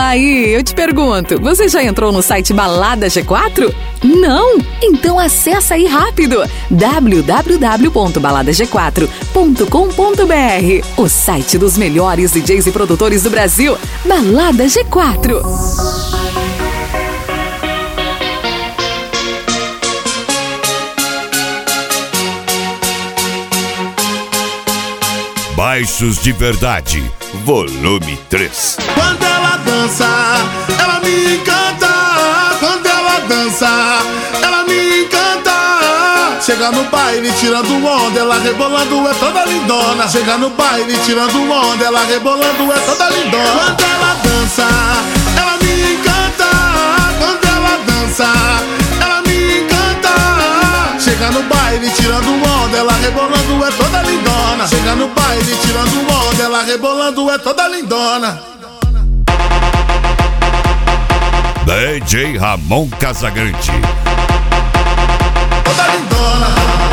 Aí, eu te pergunto, você já entrou no site Balada G4? Não? Então acessa aí rápido, www.baladag4.com.br, o site dos melhores DJs e produtores do Brasil, Balada G4. Baixos de Verdade, volume 3. Quando ela dança, ela me encanta. Quando ela dança, ela me encanta. Chega no baile tirando onda, ela rebolando é toda lindona. Chega no baile tirando onda, ela rebolando é toda lindona. Quando ela dança, ela me encanta. Quando ela dança, ela me encanta. Chega no baile tirando onda, ela rebolando é toda lindona. Chega no baile tirando onda, ela rebolando é toda lindona. DJ Ramon Casagrande. Toda lindona.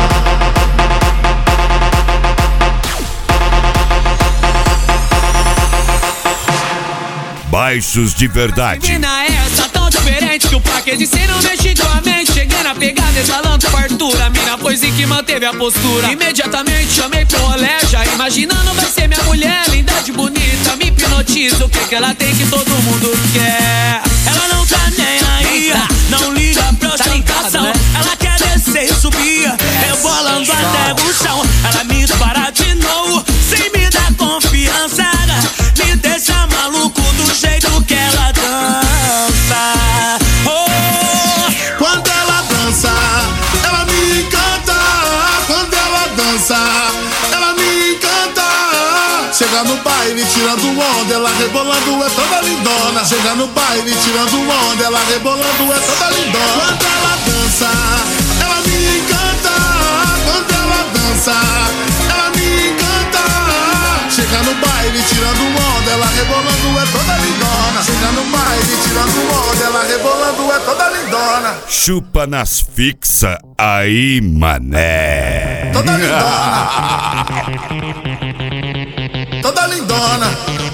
Baixos de Verdade. Menina essa tão diferente que o plaque de cena não mexe com a mente. Cheguei na pegada, exalando fartura. Mina foi sim que manteve a postura. Imediatamente chamei pro rolé, já imaginando vai ser minha mulher. Linda de bonita, me hipnotiza. O que ela tem que todo mundo quer? Ela não tá nem aí, não liga pra ostentação, né? Ela quer descer e subir, rebolando até o chão. Ela me dispara de novo, sem me dar confiança. Me deixa maluco do jeito que ela dança. Oh. Quando ela dança, ela me encanta. Quando ela dança, ela me encanta. Chega no baile tirando onda, ela rebolando é toda lindona. Chega no baile tirando onda, ela rebolando é toda lindona. Quando ela dança, ela me encanta. Quando ela dança, ela me encanta. Chega no baile tirando onda, ela rebolando é toda lindona. Chega no baile tirando onda, ela rebolando é toda lindona. Chupa nas fixa aí, mané. Toda lindona. Toda lindona.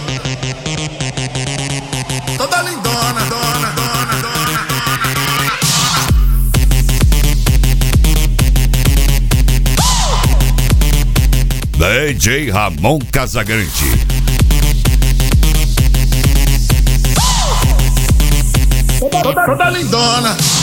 Toda lindona, dona, dona, dona. DJ Ramon Casagrande. Toda lindona.